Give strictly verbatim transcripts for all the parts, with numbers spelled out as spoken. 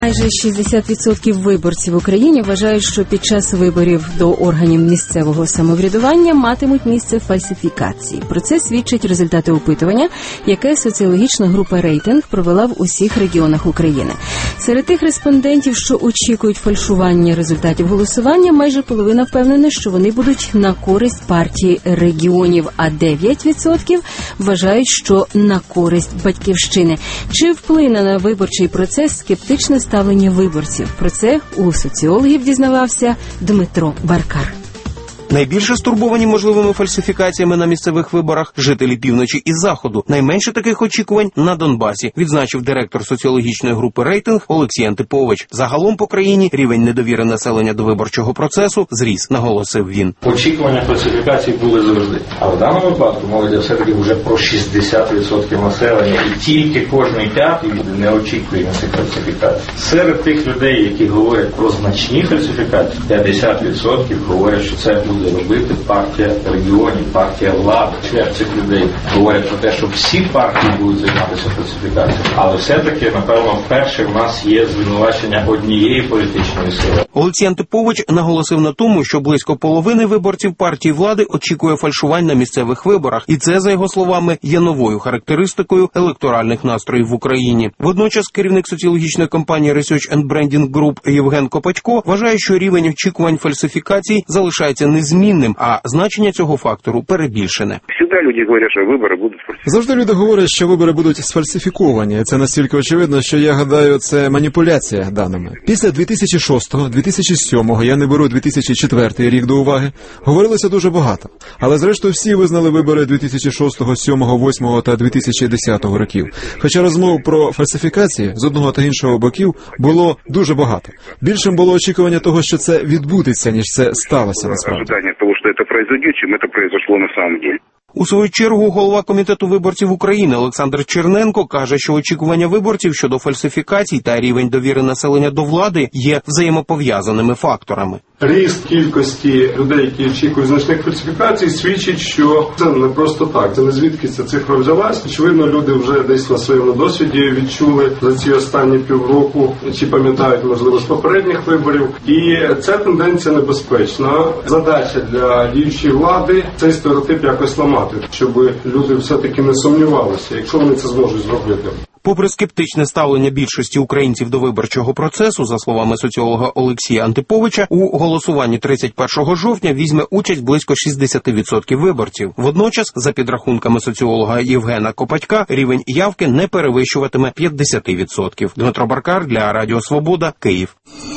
Майже шістдесят відсотків виборців в Україні вважають, що під час виборів до органів місцевого самоврядування матимуть місце фальсифікації. Про це свідчать результати опитування, яке соціологічна група «Рейтинг» провела в усіх регіонах України. Серед тих респондентів, що очікують фальшування результатів голосування, майже половина впевнена, що вони будуть на користь партії регіонів, а дев'ять відсотків вважають, що на користь Батьківщини. Чи вплине на виборчий процес скептичне ставлення виборців? Про це у соціологів дізнавався Дмитро Баркар. Найбільше стурбовані можливими фальсифікаціями на місцевих виборах жителі півночі і заходу. Найменше таких очікувань на Донбасі, відзначив директор соціологічної групи «Рейтинг» Олексій Антипович. Загалом по країні рівень недовіри населення до виборчого процесу зріс, наголосив він. Очікування фальсифікацій були завжди. А в даному випадку мова йде все-таки вже про шістдесят відсотків населення. І тільки кожний п'ятий не очікує на цих фальсифікацій. Серед тих людей, які говорять про значні фальсифікації, п'ятдесят відсотків говорять, що це буде робити партія регіонів, партія влади. Чверть цих людей говорять про те, що всі партії будуть займатися фальсифікацією. Але все-таки, напевно, вперше в нас є звинувачення однієї політичної сили. Олексій Антипович наголосив на тому, що близько половини виборців партії влади очікує фальшувань на місцевих виборах. І це, за його словами, є новою характеристикою електоральних настроїв в Україні. Водночас керівник соціологічної компанії Research and Branding Group Євген Копачко вважає, що рівень очікувань фальсифікацій залишається незмінним, а значення цього фактору перебільшене. Завжди люди говорять, що вибори будуть сфальсифіковані. Завжди люди говорять, що вибори будуть сфальсифіковані. Це настільки очевидно, що я гадаю, це маніпуляція даними. Після дві тисячі шостого, дві тисячі сьомого, я не беру дві тисячі четвертий рік до уваги, говорилося дуже багато. Але зрештою всі визнали вибори дві тисячі шостого, сьомого, восьмого та дві тисячі десятого років. Хоча розмов про фальсифікації з одного та іншого боків було дуже багато. Більшим було очікування того, що це відбудеться, ніж це сталося насправді. Ожидання того, що це произойде, чим це произошло на самом деле. У свою чергу голова Комітету виборців України Олександр Черненко каже, що очікування виборців щодо фальсифікацій та рівень довіри населення до влади є взаємопов'язаними факторами. Ріст кількості людей, які очікують значних фальсифікацій, свідчить, що це не просто так. Це не звідки ця цифра взялась. Очевидно, люди вже десь на своєму досвіді відчули за ці останні півроку, чи пам'ятають, можливо, з попередніх виборів. І ця тенденція небезпечна. Задача для діючої влади – цей стереотип якось ламати, щоб люди все-таки не сумнівалися, якщо вони це зможуть зробити. Попри скептичне ставлення більшості українців до виборчого процесу, за словами соціолога Олексія Антиповича, у голосуванні тридцять першого жовтня візьме участь близько шістдесят відсотків виборців. Водночас, за підрахунками соціолога Євгена Копачка, рівень явки не перевищуватиме п'ятдесят відсотків. Дмитро Баркар для Радіо Свобода, Київ.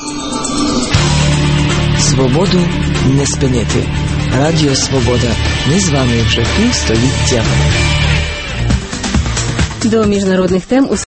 Свободу не спинити. Радіо Свобода. Ми з вами вже півстоліття. До міжнародних тем у